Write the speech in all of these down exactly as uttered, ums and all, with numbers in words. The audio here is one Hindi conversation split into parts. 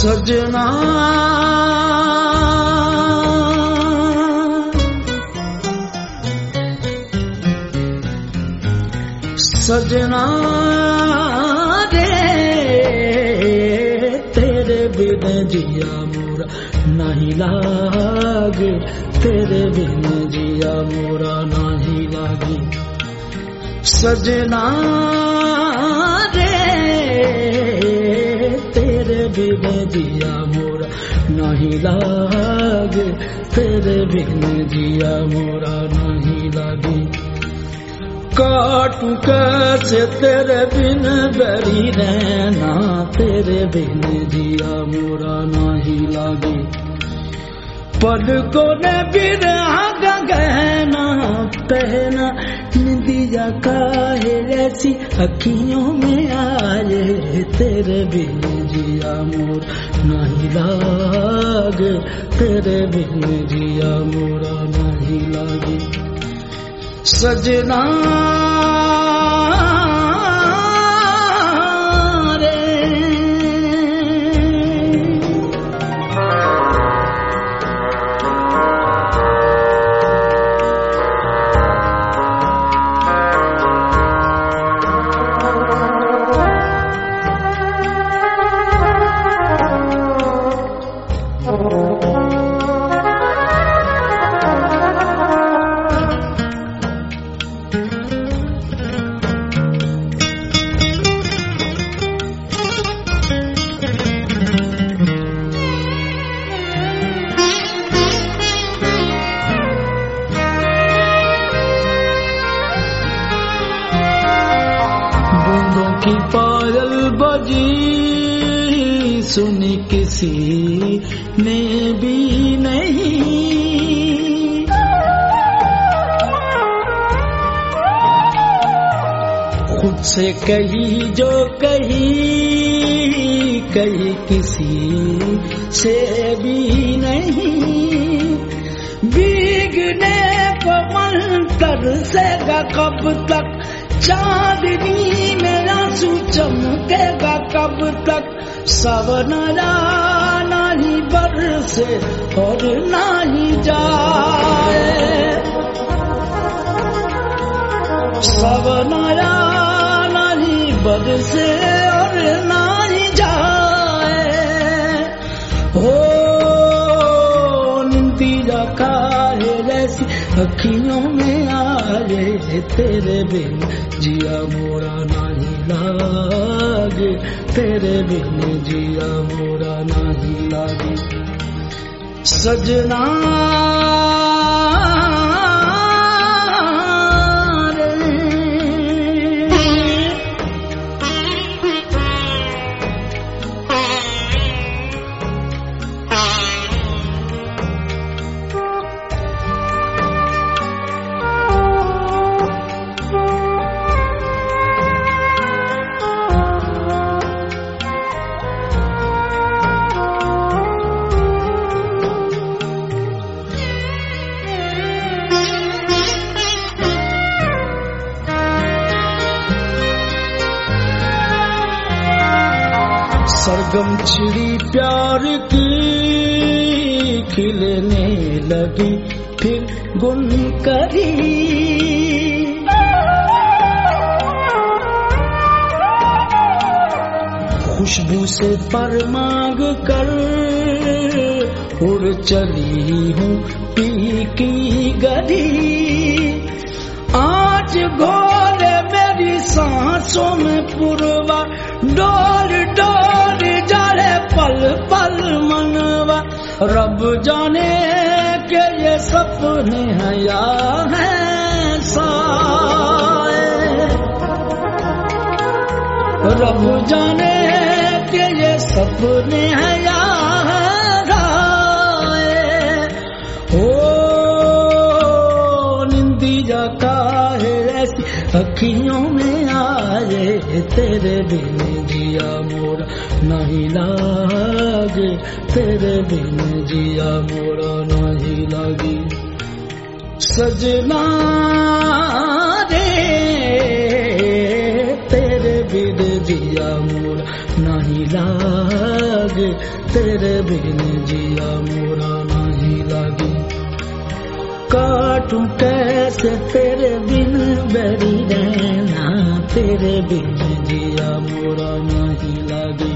सजना सजना रे तेरे बिन जिया मोरा नहीं लागे, तेरे बिन जिया मोरा नहीं लागे। सजना रे तेरे बिन जिया मोरा नहीं लागे, तेरे बिन जिया मोरा नहीं लागे। काटू कैसे तेरे बिन बरी रहना, तेरे बिन जिया मोरा नहीं लागे। पलकों ने बिरहा गहना पहना, निंदिया काहे ऐसी अखियों में आए, तेरे बिन जिया मोरा नहीं लागे, तेरे बिन जिया मोरा नहीं लागे। सजना की पायल बजी सुनी किसी ने भी नहीं, खुद से कही जो कही कही किसी से भी नहीं। भीगने पवन तरसेगा कब तक, चांदनी में आंसू चमकेगा कब तक। सवनरा नहीं बरसे और नहीं जाए, सवनरा नहीं बरसे और नहीं जाए। हो निंदिया काहे ऐसी अखियों में आए, तेरे बिन जिया मोरा नहीं लागे, तेरे बिन जिया मोरा नहीं लागे। सजना सरगम छिड़ी प्यार की खिलने लगी फिर गुन करी, खुशबू से पर मांग कर उड़ चली हूँ पी की गली। आज घोले मेरी सांसों में पुरवा, डोल डोल जाए पल पल मनवा। रब जाने के ये सपने हैं या हैं साए, रब जाने के ये सपने हैं या हैं राए। हो निंदिया काहे ऐसी अखियों में आए, तेरे बिन जिया मोरा नहीं लागे, तेरे बिन जिया मोरा नहीं लागे। सजना रे तेरे बिन जिया मोरा नहीं लागे, तेरे बिन जिया मोरा नहीं लागे। काटूं कैसे तेरे बिन बैरी रहना, तेरे बिन जिया मोरा नहीं लागे।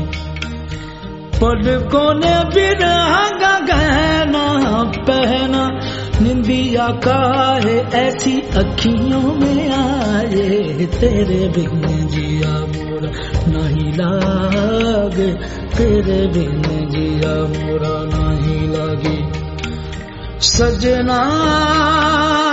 पलकों ने बिरहा का गहना पहना, निंदिया काहे ऐसी अखियों में आए, तेरे बिन जिया मोरा नहीं लागे, तेरे बिन जिया मोरा नहीं लागे। सजना